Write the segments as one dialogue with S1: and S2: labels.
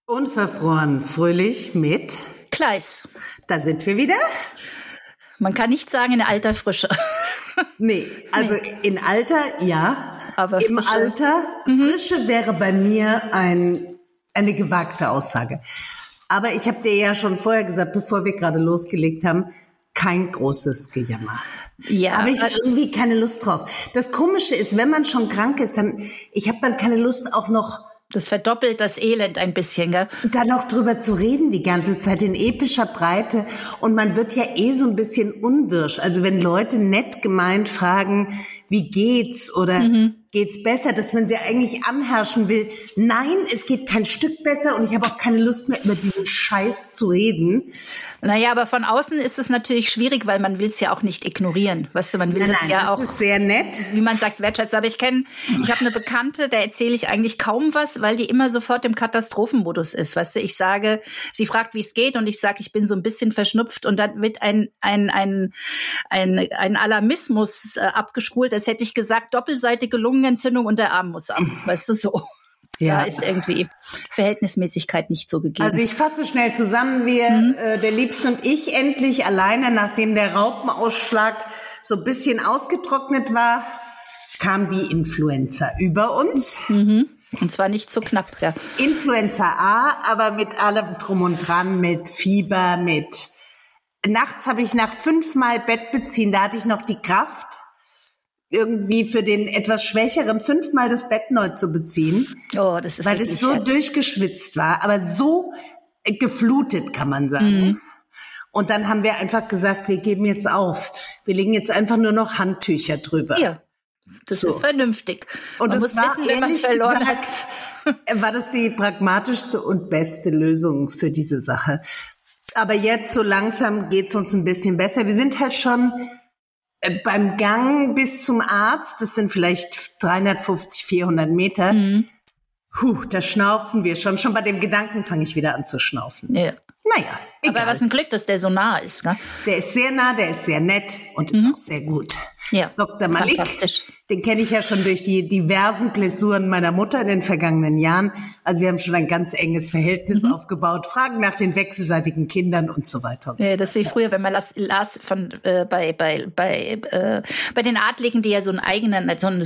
S1: Unverfroren fröhlich mit
S2: Kleis.
S1: Da sind wir wieder.
S2: Man kann nicht sagen in alter Frische.
S1: Nee, also in Alter, ja.
S2: Aber
S1: im
S2: Frische.
S1: Alter, Frische wäre bei mir eine gewagte Aussage. Aber ich habe dir ja schon vorher gesagt, bevor wir gerade losgelegt haben, kein großes Gejammer.
S2: Ja,
S1: habe ich irgendwie keine Lust drauf. Das Komische ist, wenn man schon krank ist, ich habe dann keine Lust auch noch
S2: das verdoppelt das Elend ein bisschen, gell?
S1: Da noch drüber zu reden die ganze Zeit in epischer Breite. Und man wird ja so ein bisschen unwirsch. Also wenn Leute nett gemeint fragen, wie geht's oder geht's besser, dass man sie eigentlich anherrschen will. Nein, es geht kein Stück besser und ich habe auch keine Lust mehr über diesen Scheiß zu reden.
S2: Naja, aber von außen ist es natürlich schwierig, weil man will es ja auch nicht ignorieren. Weißt du, man will
S1: das
S2: auch.
S1: Das ist sehr nett.
S2: Wie man sagt, wertschätzen. Aber ich habe eine Bekannte, der erzähle ich eigentlich kaum was, weil die immer sofort im Katastrophenmodus ist. Weißt du, ich sage, sie fragt, wie es geht und ich sage, ich bin so ein bisschen verschnupft und dann wird ein Alarmismus abgespult, als hätte ich gesagt, doppelseitige Lungenentzündung und der Arm muss ab. Weißt du, so. Ja. Da ist irgendwie Verhältnismäßigkeit nicht so gegeben.
S1: Also ich fasse schnell zusammen, wir, der Liebste und ich, endlich alleine, nachdem der Raupenausschlag so ein bisschen ausgetrocknet war, kam die Influenza über uns.
S2: Und zwar nicht so knapp, ja.
S1: Influenza A, aber mit allem drum und dran, mit Fieber, nachts habe ich nach 5-mal Bett beziehen, da hatte ich noch die Kraft, irgendwie für den etwas Schwächeren 5-mal das Bett neu zu beziehen.
S2: Oh, das ist
S1: weil es so durchgeschwitzt war, aber so geflutet, kann man sagen. Und dann haben wir einfach gesagt, wir geben jetzt auf. Wir legen jetzt einfach nur noch Handtücher drüber.
S2: Ja, das ist vernünftig.
S1: Und
S2: man muss wissen, wenn man verloren hat.
S1: War das die pragmatischste und beste Lösung für diese Sache. Aber jetzt so langsam geht's uns ein bisschen besser. Wir sind halt schon beim Gang bis zum Arzt, das sind vielleicht 350, 400 Meter. Da schnaufen wir schon. Schon bei dem Gedanken fange ich wieder an zu schnaufen.
S2: Ja.
S1: Naja, egal.
S2: Aber was ein Glück, dass der so nah ist. Ne?
S1: Der ist sehr nah, der ist sehr nett und ist auch sehr gut.
S2: Ja,
S1: Dr. Malik,
S2: fantastisch.
S1: Den kenne ich ja schon durch die diversen Blessuren meiner Mutter in den vergangenen Jahren. Also wir haben schon ein ganz enges Verhältnis aufgebaut, fragen nach den wechselseitigen Kindern und so weiter.
S2: Ja, das wie früher, wenn man las bei den Adligen, die ja so einen eigenen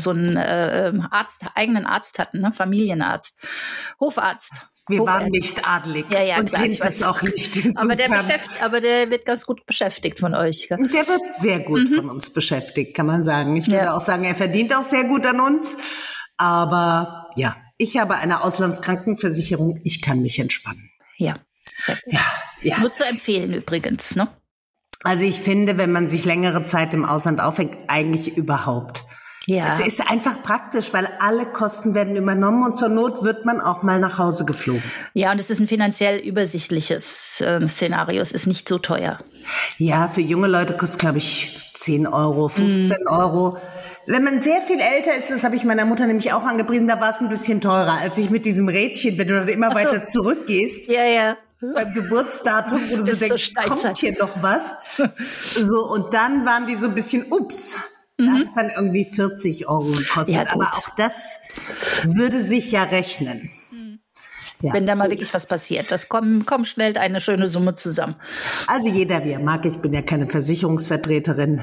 S2: Arzt hatten, ne? Familienarzt, Hofarzt.
S1: Wir waren nicht adelig und klar, sind es auch nicht.
S2: Aber der wird ganz gut beschäftigt von euch. Gell?
S1: Der wird sehr gut von uns beschäftigt, kann man sagen. Ich würde auch sagen, er verdient auch sehr gut an uns. Aber ja, ich habe eine Auslandskrankenversicherung. Ich kann mich entspannen.
S2: Ja, sehr gut.
S1: Ja.
S2: Nur zu empfehlen übrigens, ne?
S1: Also ich finde, wenn man sich längere Zeit im Ausland aufhält, eigentlich überhaupt. Ja. Es ist einfach praktisch, weil alle Kosten werden übernommen und zur Not wird man auch mal nach Hause geflogen.
S2: Ja, und es ist ein finanziell übersichtliches Szenario. Es ist nicht so teuer.
S1: Ja, für junge Leute kostet, glaube ich, 10 Euro, 15 Euro. Wenn man sehr viel älter ist, das habe ich meiner Mutter nämlich auch angepriesen, da war es ein bisschen teurer, als ich mit diesem Rädchen, wenn du dann immer weiter zurückgehst.
S2: Ja.
S1: Beim Geburtsdatum, wo du so denkst, kommt hier noch was? So, und dann waren die so ein bisschen, ups. Das hat dann irgendwie 40 Euro gekostet. Ja, aber auch das würde sich ja rechnen.
S2: Ja, wenn da mal wirklich was passiert. Das kommt schnell eine schöne Summe zusammen.
S1: Also jeder, wie er mag. Ich bin ja keine Versicherungsvertreterin.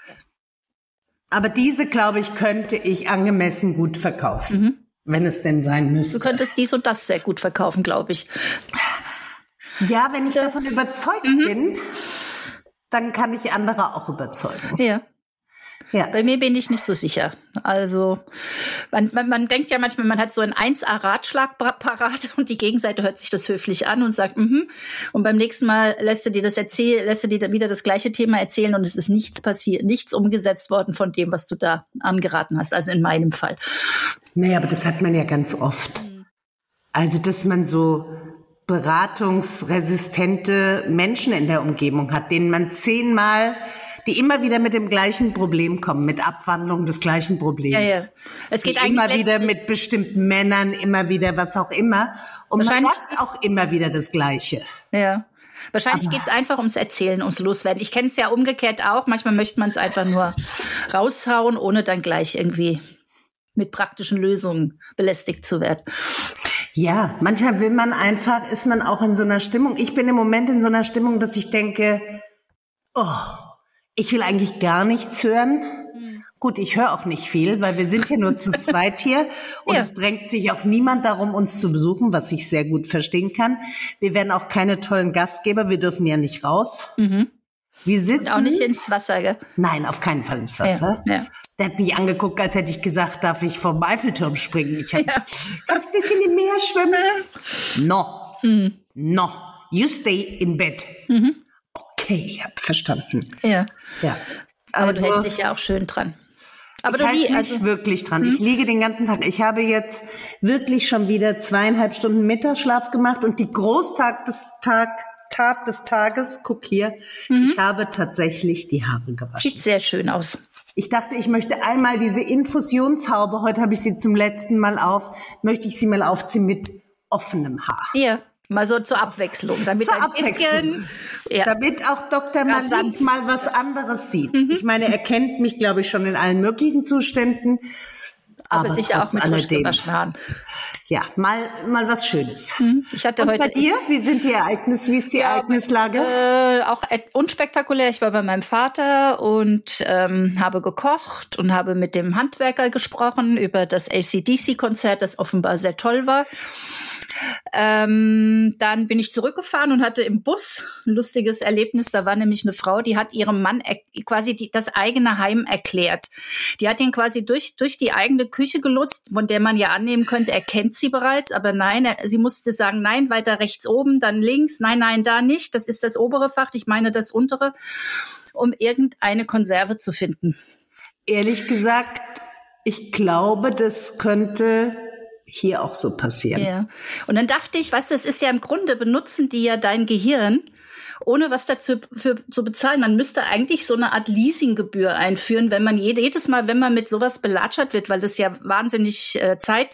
S1: Aber diese, glaube ich, könnte ich angemessen gut verkaufen. Wenn es denn sein müsste.
S2: Du könntest dies und das sehr gut verkaufen, glaube ich.
S1: Ja, wenn ich davon überzeugt bin, dann kann ich andere auch überzeugen.
S2: Ja. Bei mir bin ich nicht so sicher. Also man denkt ja manchmal, man hat so einen 1A-Ratschlag parat und die Gegenseite hört sich das höflich an und sagt, und beim nächsten Mal lässt du dir wieder das gleiche Thema erzählen und es ist nichts passiert, nichts umgesetzt worden von dem, was du da angeraten hast, also in meinem Fall.
S1: Naja, aber das hat man ja ganz oft. Also, dass man so beratungsresistente Menschen in der Umgebung hat, denen man 10-mal die immer wieder mit dem gleichen Problem kommen, mit Abwandlung des gleichen Problems.
S2: Ja. Es geht eigentlich
S1: immer wieder mit bestimmten Männern, immer wieder was auch immer. Und man sagt auch immer wieder das Gleiche.
S2: Ja. Wahrscheinlich geht es einfach ums Erzählen, ums Loswerden. Ich kenne es ja umgekehrt auch. Manchmal möchte man es einfach nur raushauen, ohne dann gleich irgendwie mit praktischen Lösungen belästigt zu werden.
S1: Ja, manchmal ist man auch in so einer Stimmung. Ich bin im Moment in so einer Stimmung, dass ich denke, ich will eigentlich gar nichts hören. Gut, ich höre auch nicht viel, weil wir sind ja nur zu zweit hier und es drängt sich auch niemand darum, uns zu besuchen, was ich sehr gut verstehen kann. Wir werden auch keine tollen Gastgeber, wir dürfen ja nicht raus. Wir sitzen.
S2: Und auch nicht ins Wasser, gell?
S1: Nein, auf keinen Fall ins Wasser. Ja. Der hat mich angeguckt, als hätte ich gesagt, darf ich vom Eiffelturm springen? Ich kann ein bisschen im Meer schwimmen. No. You stay in bed. Okay, ich habe verstanden.
S2: Ja. Aber
S1: Also,
S2: du hältst dich ja auch schön dran. Aber
S1: ich halte mich wirklich dran. Ich liege den ganzen Tag. Ich habe jetzt wirklich schon wieder 2,5 Stunden Mittagsschlaf gemacht und die Tat des Tages, guck hier, ich habe tatsächlich die Haare gewaschen.
S2: Sieht sehr schön aus.
S1: Ich dachte, ich möchte einmal diese Infusionshaube, heute habe ich sie zum letzten Mal möchte ich sie mal aufziehen mit offenem Haar.
S2: Ja, mal so zur Abwechslung. Damit
S1: damit auch Dr. Malik mal was anderes sieht. Ich meine, er kennt mich, glaube ich, schon in allen möglichen Zuständen.
S2: Aber sicher auch mit frisch gewaschenen Haaren.
S1: Ja, mal was Schönes.
S2: Ich hatte
S1: und
S2: heute
S1: bei dir? Wie ist die Ereignislage?
S2: Auch unspektakulär. Ich war bei meinem Vater und habe gekocht und habe mit dem Handwerker gesprochen über das AC/DC-Konzert, das offenbar sehr toll war. Dann bin ich zurückgefahren und hatte im Bus ein lustiges Erlebnis. Da war nämlich eine Frau, die hat ihrem Mann quasi das eigene Heim erklärt. Die hat ihn quasi durch die eigene Küche gelotst, von der man ja annehmen könnte, er kennt sie bereits. Aber nein, sie musste sagen, nein, weiter rechts oben, dann links. Nein, da nicht. Das ist das obere Fach, ich meine das untere, um irgendeine Konserve zu finden.
S1: Ehrlich gesagt, ich glaube, das könnte hier auch so passieren.
S2: Ja. Und dann dachte ich, weißt du, es ist ja im Grunde, benutzen die ja dein Gehirn, ohne was dazu zu bezahlen. Man müsste eigentlich so eine Art Leasinggebühr einführen, wenn man jedes Mal, wenn man mit sowas belatschert wird, weil das ja wahnsinnig Zeit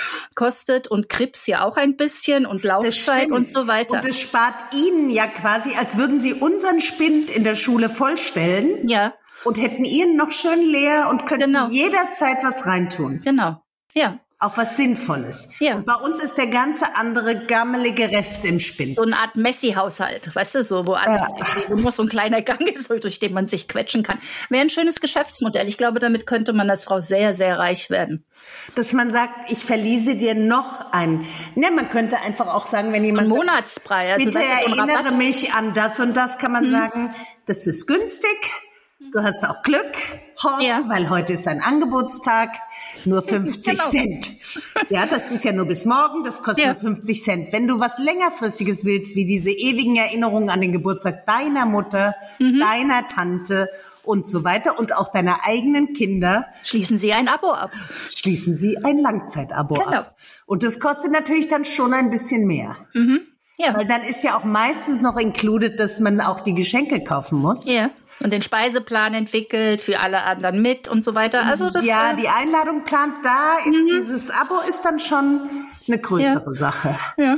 S2: kostet und Krips ja auch ein bisschen und Laufzeit und so weiter.
S1: Und es spart Ihnen ja quasi, als würden Sie unseren Spind in der Schule vollstellen.
S2: Ja.
S1: Und hätten Ihren noch schön leer und könnten jederzeit was reintun.
S2: Genau, ja.
S1: Auch was Sinnvolles. Ja. Und bei uns ist der ganze andere gammelige Rest im Spind.
S2: So eine Art Messi-Haushalt, weißt du, so, wo alles nur so ein kleiner Gang ist, durch den man sich quetschen kann. Wäre ein schönes Geschäftsmodell. Ich glaube, damit könnte man als Frau sehr, sehr reich werden.
S1: Dass man sagt, ich verliese dir noch einen. Ne, man könnte einfach auch sagen, wenn jemand
S2: ein Monatspreis.
S1: Also bitte erinnere mich an das und das, kann man sagen, das ist günstig. Du hast auch Glück, Horst, weil heute ist ein Angebotstag, nur 50 Cent. Ja, das ist ja nur bis morgen, das kostet nur 50 Cent. Wenn du was längerfristiges willst, wie diese ewigen Erinnerungen an den Geburtstag deiner Mutter, deiner Tante und so weiter und auch deiner eigenen Kinder.
S2: Schließen Sie ein Abo ab.
S1: Schließen Sie ein Langzeitabo ab. Und das kostet natürlich dann schon ein bisschen mehr. Ja. Weil dann ist ja auch meistens noch included, dass man auch die Geschenke kaufen muss.
S2: Ja. Und den Speiseplan entwickelt, für alle anderen mit und so weiter. Also das,
S1: die Einladung plant, dieses Abo ist dann schon eine größere Sache.
S2: Ja.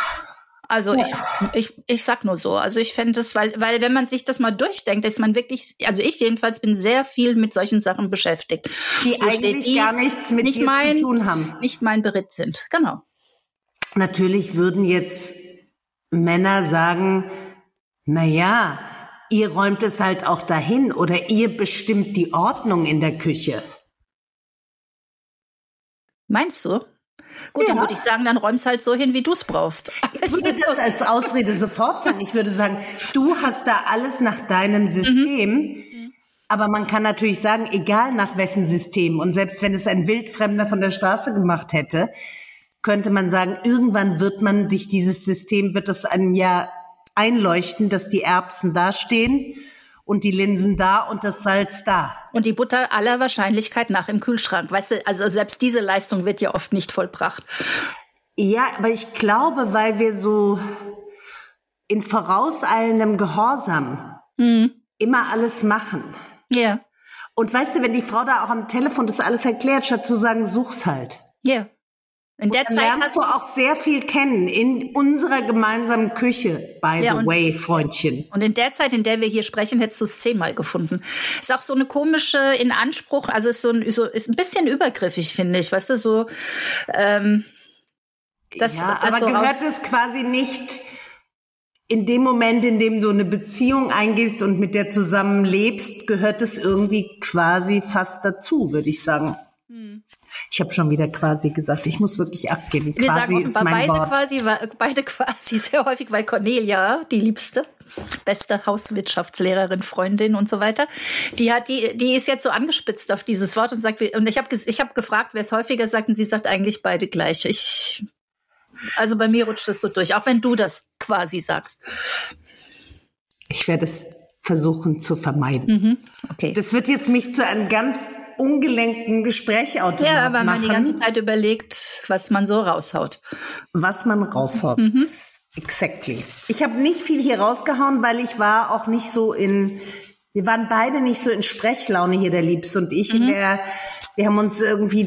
S2: Also ich sag nur so. Also ich fände es, weil wenn man sich das mal durchdenkt, ist man wirklich, also ich jedenfalls bin sehr viel mit solchen Sachen beschäftigt.
S1: Die eigentlich gar nichts mit dir zu tun haben.
S2: Nicht mein Beritt sind, genau.
S1: Natürlich würden jetzt Männer sagen, na, ihr räumt es halt auch dahin oder ihr bestimmt die Ordnung in der Küche.
S2: Meinst du? Gut, dann würde ich sagen, dann räum's halt so hin, wie du es brauchst.
S1: Ich würde das als Ausrede sofort sagen. Ich würde sagen, du hast da alles nach deinem System. Aber man kann natürlich sagen, egal nach wessen System. Und selbst wenn es ein Wildfremder von der Straße gemacht hätte, könnte man sagen, irgendwann wird es einem ja einleuchten, dass die Erbsen da stehen und die Linsen da und das Salz da.
S2: Und die Butter aller Wahrscheinlichkeit nach im Kühlschrank. Weißt du, also selbst diese Leistung wird ja oft nicht vollbracht.
S1: Ja, aber ich glaube, weil wir so in vorauseilendem Gehorsam immer alles machen.
S2: Ja.
S1: Und weißt du, wenn die Frau da auch am Telefon das alles erklärt, statt zu sagen, such's halt.
S2: Ja. In der
S1: Zeit
S2: lernst
S1: du auch sehr viel kennen in unserer gemeinsamen Küche, by the way, Freundchen.
S2: Und in der Zeit, in der wir hier sprechen, hättest du es 10-mal gefunden. Ist auch so eine komische in Anspruch, also ist ein bisschen übergriffig, finde ich, weißt du, so.
S1: Aber gehört es quasi nicht in dem Moment, in dem du eine Beziehung eingehst und mit der zusammenlebst, gehört es irgendwie quasi fast dazu, würde ich sagen. Ich habe schon wieder quasi gesagt, ich muss wirklich Acht geben.
S2: Wir
S1: quasi
S2: sagen
S1: ist mein Wort.
S2: Beide quasi sehr häufig, weil Cornelia, die Liebste, beste Hauswirtschaftslehrerin, Freundin und so weiter, die ist jetzt so angespitzt auf dieses Wort und sagt, und ich hab gefragt, wer es häufiger sagt, und sie sagt eigentlich beide gleich. Also bei mir rutscht es so durch, auch wenn du das quasi sagst.
S1: Ich werde es versuchen zu vermeiden.
S2: Okay.
S1: Das wird jetzt mich zu einem ganz ungelenkten Gespräch machen.
S2: Ja, weil man die ganze Zeit überlegt, was man so raushaut.
S1: Was man raushaut. Exactly. Ich habe nicht viel hier rausgehauen, weil ich war auch nicht so wir waren beide nicht so in Sprechlaune hier, der Liebste und ich. Wir haben uns irgendwie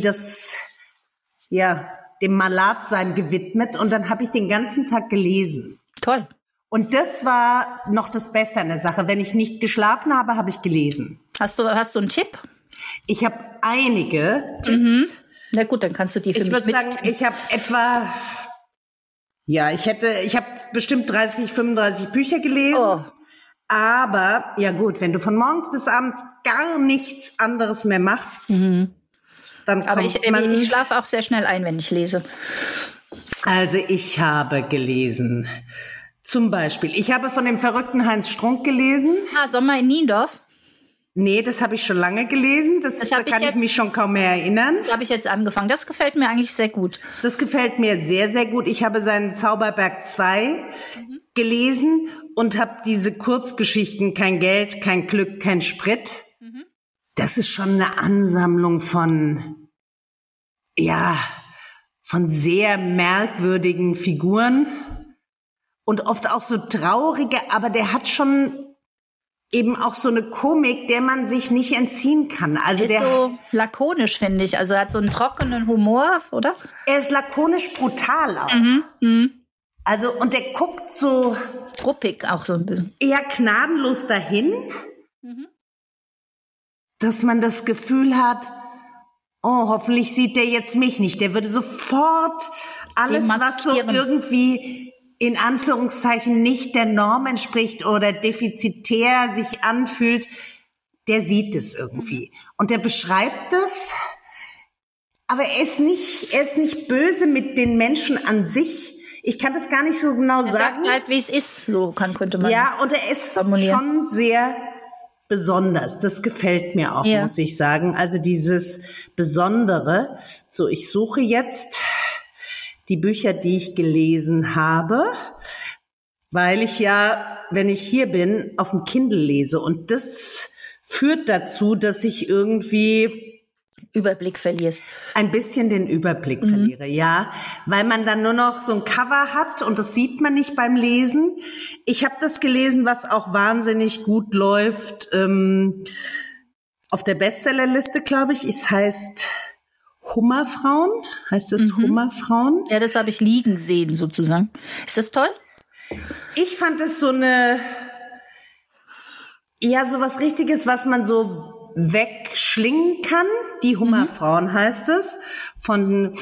S1: dem Malatsein gewidmet und dann habe ich den ganzen Tag gelesen.
S2: Toll.
S1: Und das war noch das Beste an der Sache. Wenn ich nicht geschlafen habe, habe ich gelesen.
S2: Hast du einen Tipp?
S1: Ich habe einige Tipps.
S2: Na gut, dann kannst du die für mich
S1: mittippen. Ich würde sagen, ich habe ich habe bestimmt 30, 35 Bücher gelesen.
S2: Oh.
S1: Aber, ja gut, wenn du von morgens bis abends gar nichts anderes mehr machst, dann
S2: aber ich schlafe auch sehr schnell ein, wenn ich lese.
S1: Also ich habe gelesen. Zum Beispiel, ich habe von dem verrückten Heinz Strunk gelesen.
S2: Sommer in Niendorf?
S1: Nee, das habe ich schon lange gelesen. Da kann ich mich schon kaum mehr erinnern.
S2: Das habe ich jetzt angefangen. Das gefällt mir eigentlich sehr gut.
S1: Das gefällt mir sehr, sehr gut. Ich habe seinen Zauberberg 2 gelesen und habe diese Kurzgeschichten Kein Geld, kein Glück, kein Sprit. Das ist schon eine Ansammlung von sehr merkwürdigen Figuren. Und oft auch so traurige, aber der hat schon eben auch so eine Komik, der man sich nicht entziehen kann. Also
S2: der ist so lakonisch, finde ich. Also er hat so einen trockenen Humor, oder?
S1: Er ist lakonisch brutal auch. Also, und der guckt so
S2: ruppig auch so ein bisschen.
S1: Eher gnadenlos dahin, dass man das Gefühl hat, oh, hoffentlich sieht der jetzt mich nicht. Der würde sofort alles, was so irgendwie in Anführungszeichen nicht der Norm entspricht oder defizitär sich anfühlt, der sieht es irgendwie. Und der beschreibt es, aber er ist nicht böse mit den Menschen an sich. Ich kann das gar nicht so genau sagen.
S2: Er sagt halt, wie es ist, könnte man.
S1: Ja, und er ist schon sehr besonders. Das gefällt mir auch, muss ich sagen. Also dieses Besondere. So, ich suche jetzt die Bücher, die ich gelesen habe, weil ich wenn ich hier bin, auf dem Kindle lese. Und das führt dazu, dass ich irgendwie
S2: Überblick verlierst.
S1: Ein bisschen den Überblick verliere, ja. Weil man dann nur noch so ein Cover hat und das sieht man nicht beim Lesen. Ich habe das gelesen, was auch wahnsinnig gut läuft, auf der Bestsellerliste, glaube ich. Es heißt Hummerfrauen, heißt es Hummerfrauen?
S2: Ja, das habe ich liegen sehen, sozusagen. Ist das toll?
S1: Ich fand es so was Richtiges, was man so wegschlingen kann. Die Hummerfrauen heißt es, von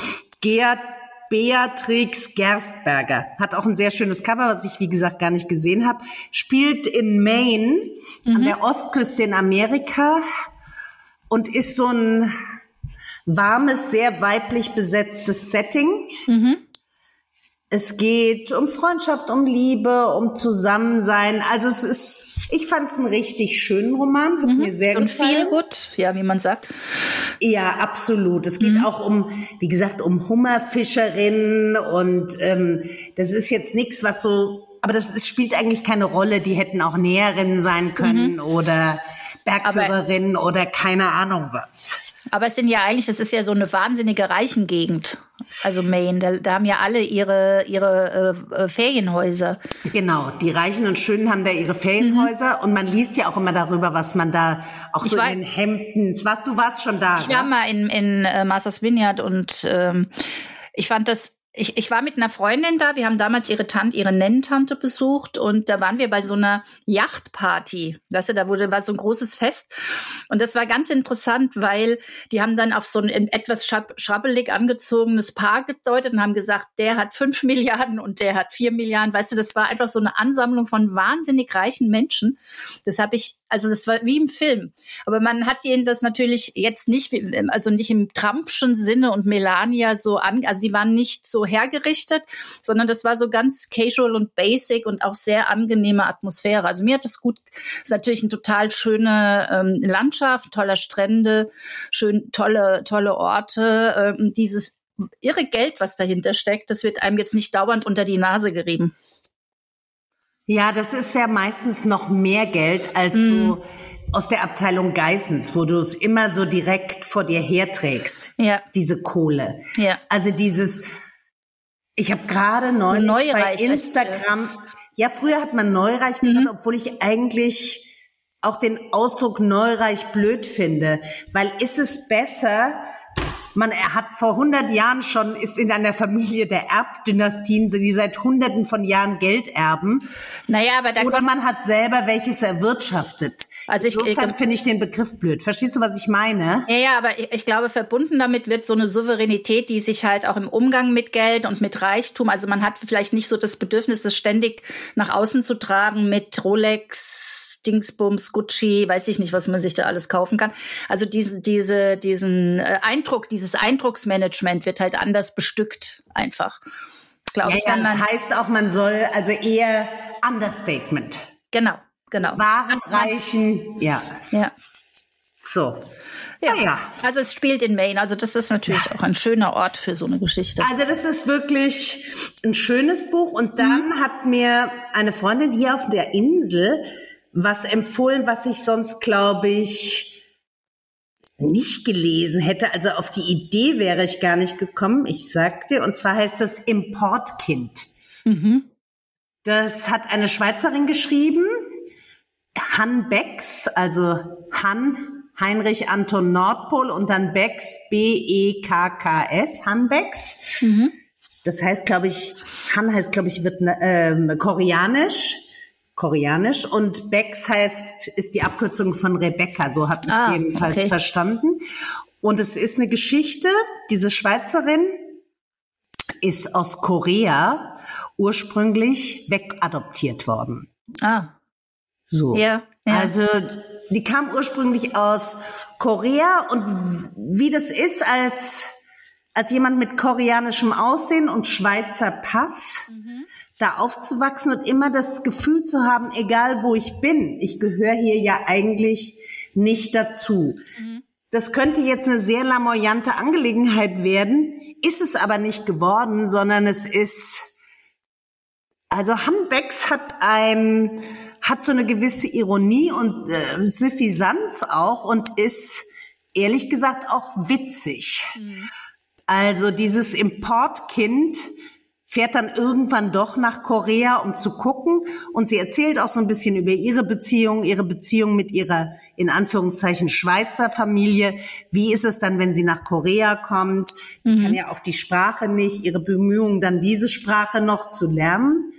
S1: Beatrix Gerstberger. Hat auch ein sehr schönes Cover, was ich, wie gesagt, gar nicht gesehen habe. Spielt in Maine, an der Ostküste in Amerika und ist so ein warmes, sehr weiblich besetztes Setting. Es geht um Freundschaft, um Liebe, um Zusammensein. Also ich fand es einen richtig schönen Roman, hat mir sehr gefallen.
S2: Und viel gut, ja, wie man sagt.
S1: Ja, absolut. Es geht auch wie gesagt, um Hummerfischerinnen und das ist jetzt nichts, was so, aber das spielt eigentlich keine Rolle. Die hätten auch Näherinnen sein können oder Bergführerinnen oder keine Ahnung was.
S2: Aber es sind ja eigentlich, das ist ja so eine wahnsinnige Reichengegend, also Maine. Da haben ja alle ihre Ferienhäuser.
S1: Genau, die Reichen und Schönen haben da ihre Ferienhäuser und man liest ja auch immer darüber, was man da auch in den Hemden. Du warst schon da.
S2: Ich war mal in Martha's Vineyard und ich fand das Ich war mit einer Freundin da, wir haben damals ihre Nennentante besucht und da waren wir bei so einer Yachtparty. Weißt du, war so ein großes Fest und das war ganz interessant, weil die haben dann auf so ein etwas schrabbelig angezogenes Paar gedeutet und haben gesagt, der hat 5 Milliarden und der hat 4 Milliarden. Weißt du, das war einfach so eine Ansammlung von wahnsinnig reichen Menschen. Das war wie im Film. Aber man hat ihnen das natürlich jetzt nicht, also nicht im Trumpschen Sinne und Melania also die waren nicht so hergerichtet, sondern das war so ganz casual und basic und auch sehr angenehme Atmosphäre. Also mir hat das gut, ist natürlich eine total schöne Landschaft, toller Strände, tolle Orte. Dieses irre Geld, was dahinter steckt, das wird einem jetzt nicht dauernd unter die Nase gerieben.
S1: Ja, das ist ja meistens noch mehr Geld als so aus der Abteilung Geissens, wo du es immer so direkt vor dir herträgst, diese Kohle.
S2: Ja.
S1: Also ich habe gerade neulich bei Instagram, früher hat man Neureich gesagt, obwohl ich eigentlich auch den Ausdruck Neureich blöd finde, weil ist es besser, er hat vor 100 Jahren ist in einer Familie der Erbdynastien, die seit Hunderten von Jahren Geld erben.
S2: Naja, aber
S1: oder man hat selber welches erwirtschaftet. Also insofern finde ich den Begriff blöd. Verstehst du, was ich meine?
S2: Ja, aber ich glaube, verbunden damit wird so eine Souveränität, die sich halt auch im Umgang mit Geld und mit Reichtum, also man hat vielleicht nicht so das Bedürfnis, das ständig nach außen zu tragen mit Rolex, Dingsbums, Gucci, weiß ich nicht, was man sich da alles kaufen kann. Also diesen Eindruck, dieses Eindrucksmanagement wird halt anders bestückt einfach. Glaube ich.
S1: Das heißt auch, man soll also eher Understatement.
S2: Genau.
S1: Waren reichen, ja. So.
S2: Ja. Also es spielt in Maine. Also das ist natürlich auch ein schöner Ort für so eine Geschichte.
S1: Also das ist wirklich ein schönes Buch. Und dann hat mir eine Freundin hier auf der Insel was empfohlen, was ich sonst, glaube ich, nicht gelesen hätte. Also auf die Idee wäre ich gar nicht gekommen. Ich sag dir, und zwar heißt das Importkind. Das hat eine Schweizerin geschrieben, Han Becks, also Heinrich Anton Nordpol und dann Becks, Bekks, Han Becks. Das heißt, glaube ich, wird koreanisch und Becks ist die Abkürzung von Rebecca, so habe ich es jedenfalls verstanden. Und es ist eine Geschichte, diese Schweizerin ist aus Korea ursprünglich wegadoptiert worden. So. Ja. Also die kam ursprünglich aus Korea und wie das ist als jemand mit koreanischem Aussehen und Schweizer Pass, da aufzuwachsen und immer das Gefühl zu haben, egal wo ich bin, ich gehöre hier ja eigentlich nicht dazu. Das könnte jetzt eine sehr lamoyante Angelegenheit werden, ist es aber nicht geworden, sondern es ist, also Han Becks hat so eine gewisse Ironie und Suffisanz auch und ist ehrlich gesagt auch witzig. Also dieses Importkind fährt dann irgendwann doch nach Korea, um zu gucken. Und sie erzählt auch so ein bisschen über ihre Beziehung mit ihrer, in Anführungszeichen, Schweizer Familie. Wie ist es dann, wenn sie nach Korea kommt? Sie kann ja auch die Sprache nicht, ihre Bemühungen, dann diese Sprache noch zu lernen.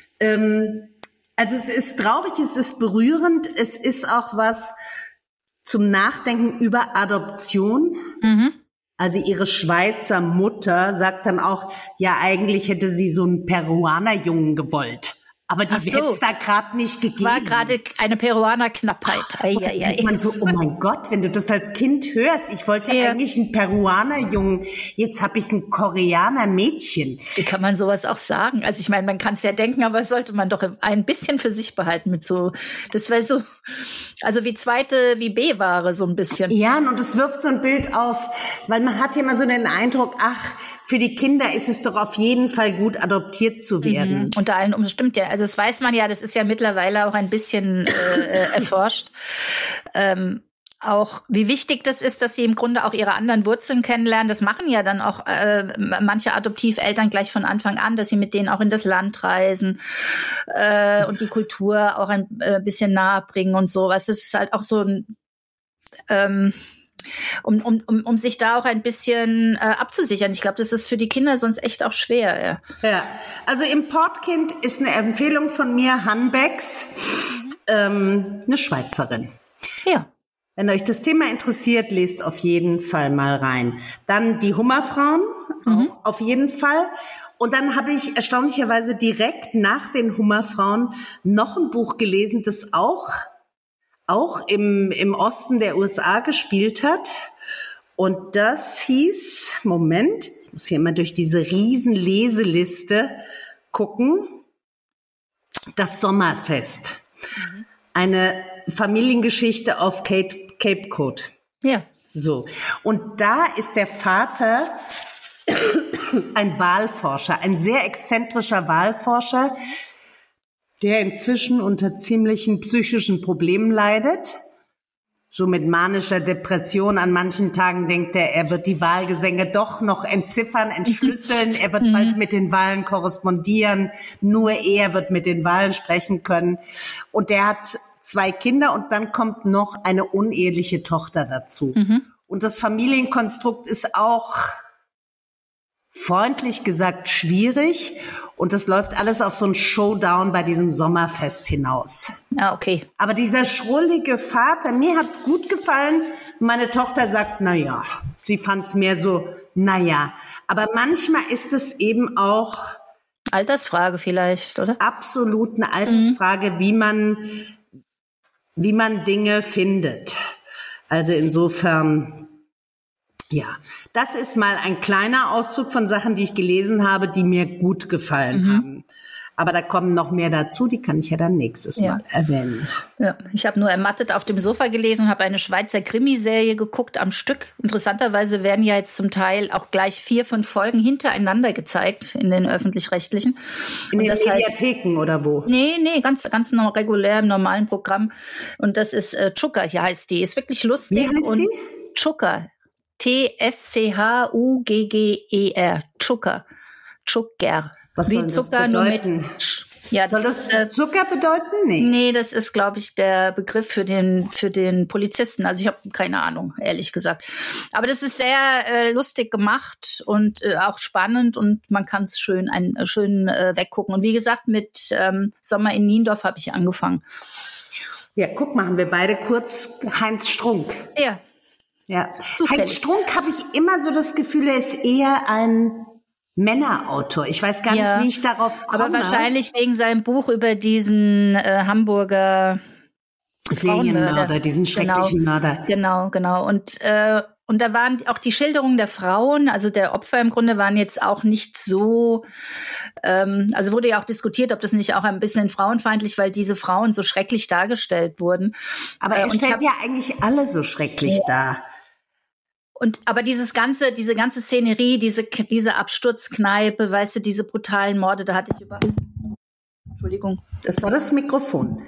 S1: Also es ist traurig, es ist berührend, es ist auch was zum Nachdenken über Adoption. Also ihre Schweizer Mutter sagt dann auch, ja, eigentlich hätte sie so einen Peruanerjungen gewollt. Aber die hätte es da gerade nicht gegeben.
S2: War gerade eine Peruaner-Knappheit.
S1: Und man so, oh mein Gott, wenn du das als Kind hörst, ich wollte eigentlich einen Peruanerjungen, jetzt habe ich ein Koreaner-Mädchen.
S2: Wie kann man sowas auch sagen? Also ich meine, man kann es ja denken, aber sollte man doch ein bisschen für sich behalten mit so, das wäre so, also wie B-Ware so ein bisschen.
S1: Ja, und es wirft so ein Bild auf, weil man hat ja immer so den Eindruck, ach, für die Kinder ist es doch auf jeden Fall gut, adoptiert zu werden.
S2: Unter allen Umständen, stimmt ja. Also das weiß man ja, das ist ja mittlerweile auch ein bisschen erforscht. Auch wie wichtig das ist, dass sie im Grunde auch ihre anderen Wurzeln kennenlernen. Das machen ja dann auch manche Adoptiveltern gleich von Anfang an, dass sie mit denen auch in das Land reisen und die Kultur auch ein bisschen nahe bringen und sowas. Das ist halt auch so ein um sich da auch ein bisschen abzusichern. Ich glaube, das ist für die Kinder sonst echt auch schwer.
S1: Ja, also Importkind ist eine Empfehlung von mir, Hanbecks, eine Schweizerin.
S2: Ja.
S1: Wenn euch das Thema interessiert, lest auf jeden Fall mal rein. Dann die Hummerfrauen, auf jeden Fall. Und dann habe ich erstaunlicherweise direkt nach den Hummerfrauen noch ein Buch gelesen, das auch im Osten der USA gespielt hat. Und das hieß, Moment, ich muss hier mal durch diese riesen Leseliste gucken, das Sommerfest. Eine Familiengeschichte auf Cape Cod.
S2: Ja.
S1: So. Und da ist der Vater ein Walforscher, ein sehr exzentrischer Walforscher, der inzwischen unter ziemlichen psychischen Problemen leidet. So mit manischer Depression. An manchen Tagen denkt er wird die Wahlgesänge doch noch entziffern, entschlüsseln. Er wird bald mit den Wahlen korrespondieren. Nur er wird mit den Wahlen sprechen können. Und der hat 2 Kinder und dann kommt noch eine uneheliche Tochter dazu. Und das Familienkonstrukt ist auch freundlich gesagt schwierig. Und das läuft alles auf so ein Showdown bei diesem Sommerfest hinaus.
S2: Ah, okay.
S1: Aber dieser schrullige Vater, mir hat's gut gefallen. Meine Tochter sagt, naja, sie fand's mehr so, naja. Aber manchmal ist es eben auch
S2: Altersfrage vielleicht, oder?
S1: Absolut eine Altersfrage, wie man Dinge findet. Also insofern, ja, das ist mal ein kleiner Auszug von Sachen, die ich gelesen habe, die mir gut gefallen haben. Aber da kommen noch mehr dazu, die kann ich ja dann nächstes Mal erwähnen.
S2: Ja, ich habe nur ermattet auf dem Sofa gelesen und habe eine Schweizer Krimiserie geguckt am Stück. Interessanterweise werden ja jetzt zum Teil auch gleich 4, 5 Folgen hintereinander gezeigt in den Öffentlich-Rechtlichen.
S1: In den Mediatheken oder wo?
S2: Nee, ganz noch regulär im normalen Programm. Und das ist Tschucker, hier heißt die. Ist wirklich lustig.
S1: Wie heißt die?
S2: Tschucker. Tschugger. Tschucker. Tschucker.
S1: Was soll das bedeuten? Soll das Zucker bedeuten?
S2: Nee, das ist, glaube ich, der Begriff für den Polizisten. Also ich habe keine Ahnung, ehrlich gesagt. Aber das ist sehr lustig gemacht und auch spannend und man kann es schön weggucken. Und wie gesagt, mit Sommer in Niendorf habe ich angefangen.
S1: Ja, guck mal, haben wir beide kurz Heinz Strunk.
S2: Ja.
S1: Zufällig. Heinz Strunk habe ich immer so das Gefühl, er ist eher ein Männerautor. Ich weiß gar nicht, wie ich darauf komme.
S2: Aber wahrscheinlich wegen seinem Buch über diesen Hamburger
S1: Serienmörder, diesen schrecklichen Mörder.
S2: Genau. Und da waren auch die Schilderungen der Frauen, also der Opfer im Grunde, waren jetzt auch nicht so, also wurde ja auch diskutiert, ob das nicht auch ein bisschen frauenfeindlich, weil diese Frauen so schrecklich dargestellt wurden.
S1: Aber er stellt ja eigentlich alle so schrecklich dar.
S2: Aber diese ganze Szenerie, diese Absturzkneipe, weißt du, diese brutalen Morde, da hatte ich Entschuldigung.
S1: Das war das Mikrofon.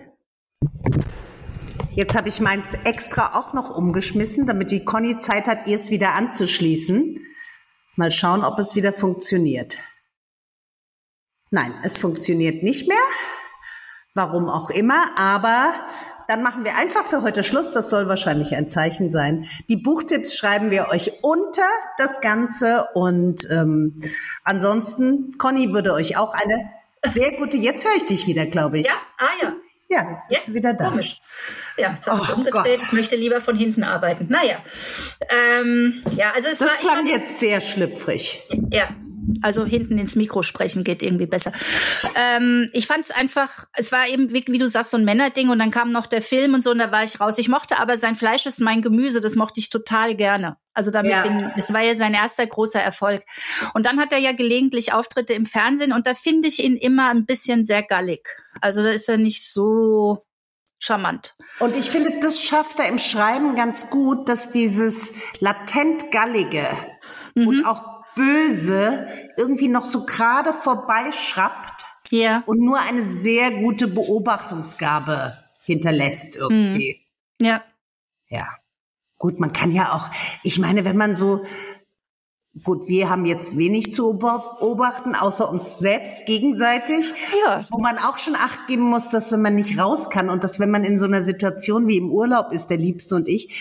S1: Jetzt habe ich meins extra auch noch umgeschmissen, damit die Conny Zeit hat, ihr es wieder anzuschließen. Mal schauen, ob es wieder funktioniert. Nein, es funktioniert nicht mehr. Warum auch immer, aber dann machen wir einfach für heute Schluss. Das soll wahrscheinlich ein Zeichen sein. Die Buchtipps schreiben wir euch unter das Ganze. Und ansonsten, Conny würde euch auch eine sehr gute, jetzt höre ich dich wieder, glaube ich.
S2: Ja, ja.
S1: Ja, jetzt bist du wieder da.
S2: Komisch. Ja, jetzt habe ich umgedreht. Ich möchte lieber von hinten arbeiten. Naja. Also
S1: das klang jetzt sehr schlüpfrig.
S2: Ja. Also hinten ins Mikro sprechen geht irgendwie besser. Ich fand es einfach, es war eben, wie du sagst, so ein Männerding und dann kam noch der Film und so und da war ich raus. Ich mochte aber sein Fleisch ist mein Gemüse, das mochte ich total gerne. Also es war ja sein erster großer Erfolg. Und dann hat er ja gelegentlich Auftritte im Fernsehen und da finde ich ihn immer ein bisschen sehr gallig. Also da ist er nicht so charmant.
S1: Und ich finde, das schafft er im Schreiben ganz gut, dass dieses latent Gallige und auch Böse irgendwie noch so gerade vorbeischrappt und nur eine sehr gute Beobachtungsgabe hinterlässt irgendwie.
S2: Ja.
S1: Gut, man kann ja auch, ich meine, wenn man so, gut, wir haben jetzt wenig zu beobachten, außer uns selbst gegenseitig, wo man auch schon Acht geben muss, dass wenn man nicht raus kann und dass wenn man in so einer Situation wie im Urlaub ist, der Liebste und ich,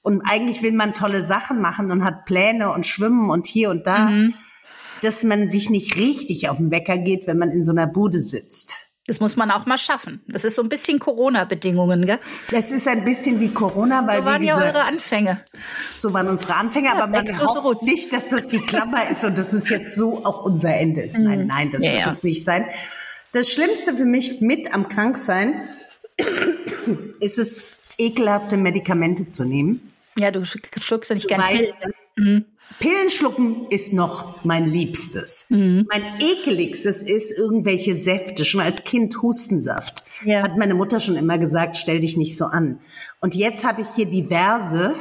S1: und eigentlich will man tolle Sachen machen und hat Pläne und schwimmen und hier und da, dass man sich nicht richtig auf den Wecker geht, wenn man in so einer Bude sitzt.
S2: Das muss man auch mal schaffen. Das ist so ein bisschen Corona-Bedingungen, gell?
S1: Das ist ein bisschen wie Corona, weil
S2: so waren ja eure Anfänge.
S1: So waren unsere Anfänge, ja, aber man hofft nicht, dass das die Klammer ist und dass es jetzt so auch unser Ende ist. Nein, das wird es nicht sein. Das Schlimmste für mich mit am Kranksein ist es, ekelhafte Medikamente zu nehmen.
S2: Ja, du schluckst ja nicht gerne
S1: Pillen. Pillen schlucken ist noch mein Liebstes. Mein ekeligstes ist irgendwelche Säfte. Schon als Kind Hustensaft. Ja. Hat meine Mutter schon immer gesagt, stell dich nicht so an. Und jetzt habe ich hier diverse.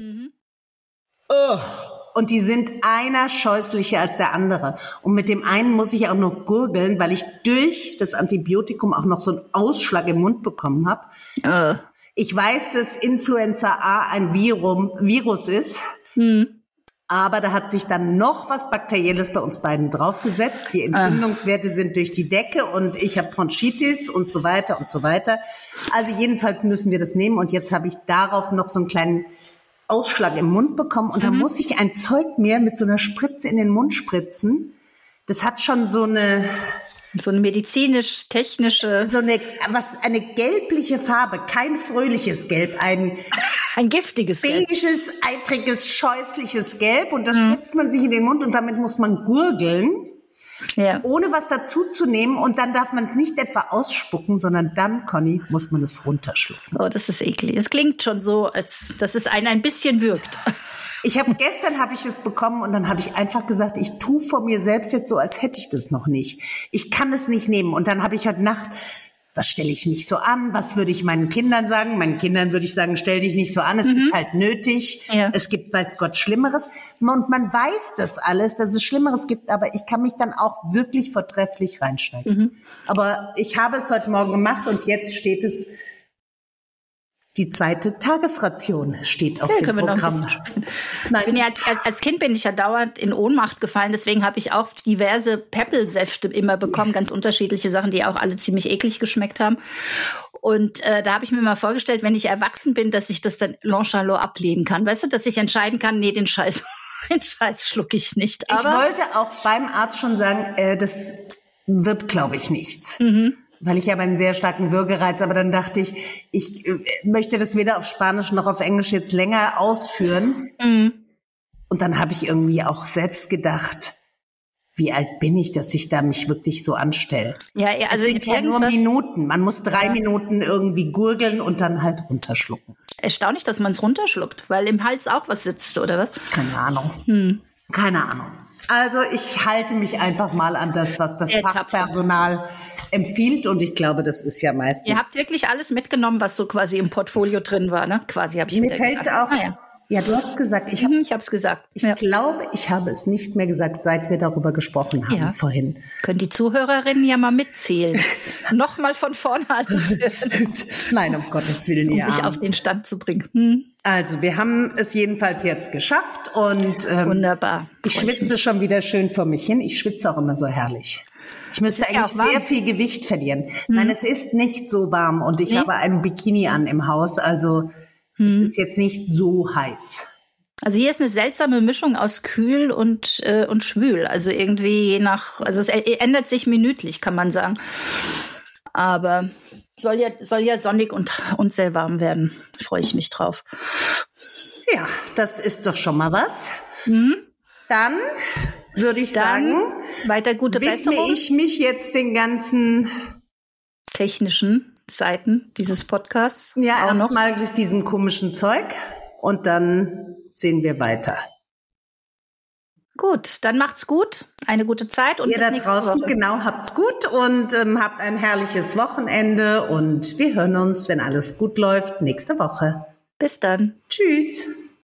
S1: Und die sind einer scheußlicher als der andere. Und mit dem einen muss ich auch noch gurgeln, weil ich durch das Antibiotikum auch noch so einen Ausschlag im Mund bekommen habe. Ich weiß, dass Influenza A ein Virus ist. Aber da hat sich dann noch was Bakterielles bei uns beiden draufgesetzt. Die Entzündungswerte sind durch die Decke und ich habe Bronchitis und so weiter und so weiter. Also jedenfalls müssen wir das nehmen. Und jetzt habe ich darauf noch so einen kleinen Ausschlag im Mund bekommen. Und da muss ich ein Zeug mir mit so einer Spritze in den Mund spritzen. Das hat schon so eine
S2: medizinisch-technische...
S1: eine gelbliche Farbe, kein fröhliches Gelb, ein
S2: giftiges Gelb.
S1: Beiges, eitriges, scheußliches Gelb und das spritzt man sich in den Mund und damit muss man gurgeln, ohne was dazu zu nehmen und dann darf man es nicht etwa ausspucken, sondern dann, Conny, muss man es runterschlucken.
S2: Oh, das ist eklig. Es klingt schon so, als dass es einen ein bisschen würgt.
S1: Gestern habe ich es bekommen und dann habe ich einfach gesagt, ich tue vor mir selbst jetzt so, als hätte ich das noch nicht. Ich kann es nicht nehmen. Und dann habe ich heute Nacht, was stelle ich mich so an? Was würde ich meinen Kindern sagen? Meinen Kindern würde ich sagen, stell dich nicht so an. Es ist halt nötig. Ja. Es gibt, weiß Gott, Schlimmeres. Und man weiß das alles, dass es Schlimmeres gibt. Aber ich kann mich dann auch wirklich vortrefflich reinsteigen. Aber ich habe es heute Morgen gemacht und jetzt steht es, die 2. Tagesration steht auf dem Programm.
S2: Als Kind bin ich ja dauernd in Ohnmacht gefallen. Deswegen habe ich auch diverse Peppelsäfte immer bekommen. Ganz unterschiedliche Sachen, die auch alle ziemlich eklig geschmeckt haben. Und da habe ich mir mal vorgestellt, wenn ich erwachsen bin, dass ich das dann nonchalant ablehnen kann. Weißt du, dass ich entscheiden kann, nee, den Scheiß schlucke ich nicht. Aber
S1: ich wollte auch beim Arzt schon sagen, das wird, glaube ich, nichts. Weil ich habe einen sehr starken Würgereiz, aber dann dachte ich möchte das weder auf Spanisch noch auf Englisch jetzt länger ausführen. Und dann habe ich irgendwie auch selbst gedacht, wie alt bin ich, dass ich da mich wirklich so anstelle?
S2: Ja, also
S1: das sind ja nur Minuten. Man muss 3 Minuten irgendwie gurgeln und dann halt runterschlucken.
S2: Erstaunlich, dass man es runterschluckt, weil im Hals auch was sitzt, oder was?
S1: Keine Ahnung. Keine Ahnung. Also ich halte mich einfach mal an das, was das Fachpersonal empfiehlt und ich glaube, das ist ja meistens...
S2: Ihr habt wirklich alles mitgenommen, was so quasi im Portfolio drin war, ne? Quasi habe ich
S1: mir fällt
S2: gesagt.
S1: Auch... Ja, du hast es gesagt. Ich habe es gesagt. Ich glaube, ich habe es nicht mehr gesagt, seit wir darüber gesprochen haben vorhin.
S2: Können die Zuhörerinnen ja mal mitzählen. Nochmal von vorne alles hören.
S1: Nein, um Gottes Willen.
S2: Um sich auf den Stand zu bringen.
S1: Also, wir haben es jedenfalls jetzt geschafft und
S2: wunderbar.
S1: Ich schwitze schon wieder schön vor mich hin. Ich schwitze auch immer so herrlich. Ich müsste eigentlich sehr viel Gewicht verlieren. Nein, es ist nicht so warm und ich habe einen Bikini an im Haus, also es ist jetzt nicht so heiß.
S2: Also hier ist eine seltsame Mischung aus kühl und schwül. Also irgendwie also es ändert sich minütlich, kann man sagen. Aber soll ja sonnig und sehr warm werden. Freue ich mich drauf.
S1: Ja, das ist doch schon mal was. Dann würde ich sagen,
S2: weiter gute Besserung.
S1: Widme ich mich jetzt den ganzen
S2: technischen Seiten dieses Podcasts.
S1: Ja, erstmal durch diesem komischen Zeug und dann sehen wir weiter.
S2: Gut, dann macht's gut, eine gute Zeit und
S1: ihr
S2: bis
S1: da
S2: nächste
S1: draußen,
S2: Woche.
S1: Genau, habt's gut und habt ein herrliches Wochenende und wir hören uns, wenn alles gut läuft, nächste Woche.
S2: Bis dann.
S1: Tschüss.